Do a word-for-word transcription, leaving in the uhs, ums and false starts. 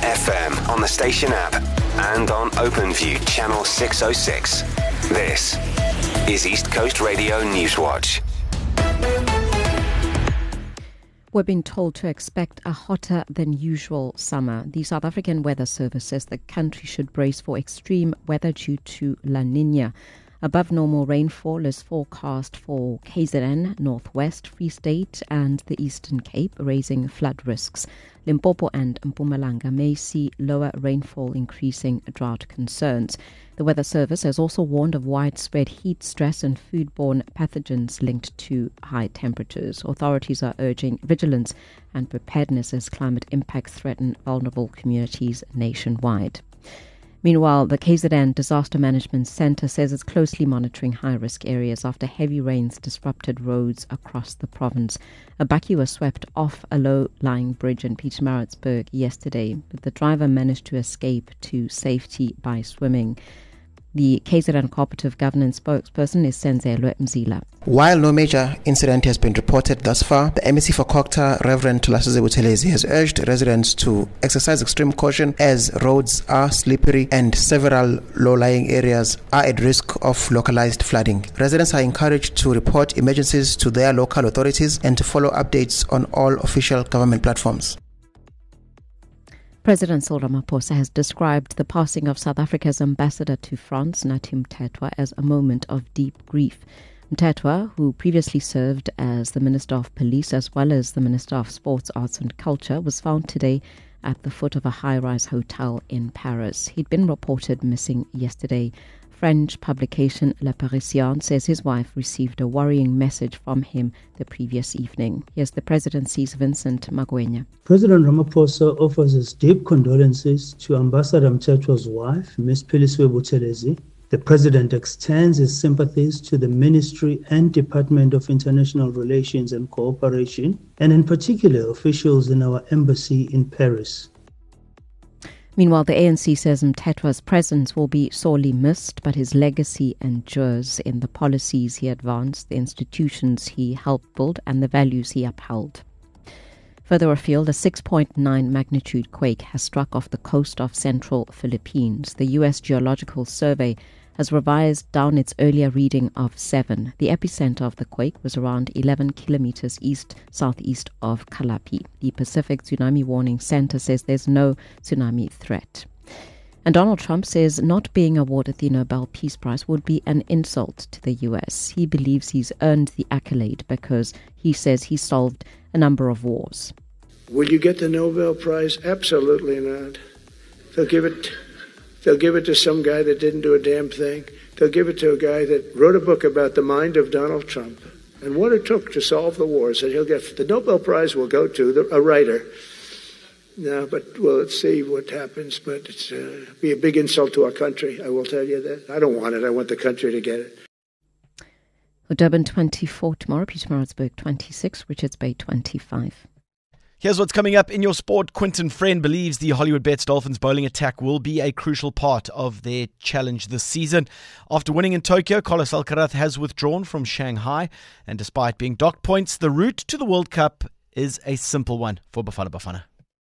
F M on the station app and on OpenView channel six oh six. This is East Coast Radio Newswatch. We're being told to expect a hotter than usual summer. The South African Weather Service says the country should brace for extreme weather due to La Niña. Above normal rainfall is forecast for K Z N, Northwest, Free State and the Eastern Cape, raising flood risks. Limpopo and Mpumalanga may see lower rainfall, increasing drought concerns. The Weather Service has also warned of widespread heat stress and foodborne pathogens linked to high temperatures. Authorities are urging vigilance and preparedness as climate impacts threaten vulnerable communities nationwide. Meanwhile, the K Z N Disaster Management Centre says it's closely monitoring high-risk areas after heavy rains disrupted roads across the province. A bakkie was swept off a low-lying bridge in Pietermaritzburg yesterday, but the driver managed to escape to safety by swimming. The K Z N Cooperative Governance spokesperson is Senzelwe Mzila. While no major incident has been reported thus far, the M E C for Kokta, Reverend Thulasizwe Buthelezi, has urged residents to exercise extreme caution as roads are slippery and several low-lying areas are at risk of localized flooding. Residents are encouraged to report emergencies to their local authorities and to follow updates on all official government platforms. President Cyril Ramaphosa has described the passing of South Africa's ambassador to France, Nathi Mthethwa, as a moment of deep grief. Mthethwa, who previously served as the Minister of Police as well as the Minister of Sports, Arts and Culture, was found today at the foot of a high-rise hotel in Paris. He'd been reported missing yesterday. French publication Le Parisien says his wife received a worrying message from him the previous evening. Here's the presidency's Vincent Magwenya. President Ramaphosa offers his deep condolences to Ambassador Mthethwa's wife, Miz Philiswe Buthelezi. The president extends his sympathies to the Ministry and Department of International Relations and Cooperation, and in particular officials in our embassy in Paris. Meanwhile, the A N C says Mthethwa's presence will be sorely missed, but his legacy endures in the policies he advanced, the institutions he helped build, and the values he upheld. Further afield, a six point nine magnitude quake has struck off the coast of central Philippines. The U S Geological Survey has revised down its earlier reading of seven. The epicenter of the quake was around eleven kilometers east-southeast of Calapi. The Pacific Tsunami Warning Center says there's no tsunami threat. And Donald Trump says not being awarded the Nobel Peace Prize would be an insult to the U S. He believes he's earned the accolade because he says he solved a number of wars. Will you get the Nobel Prize? Absolutely not. They'll give it... They'll give it to some guy that didn't do a damn thing. They'll give it to a guy that wrote a book about the mind of Donald Trump and what it took to solve the wars. And he'll get the Nobel Prize will go to the, a writer. No, but well, let's see what happens. But it's uh, be a big insult to our country. I will tell you that. I don't want it. I want the country to get it. Durban twenty-four tomorrow, Pietermaritzburg twenty-six, Richards Bay twenty-five. Here's what's coming up in your sport. Quinton Friend believes the Hollywood Bets Dolphins bowling attack will be a crucial part of their challenge this season. After winning in Tokyo, Carlos Alcaraz has withdrawn from Shanghai. And despite being docked points, the route to the World Cup is a simple one for Bafana Bafana.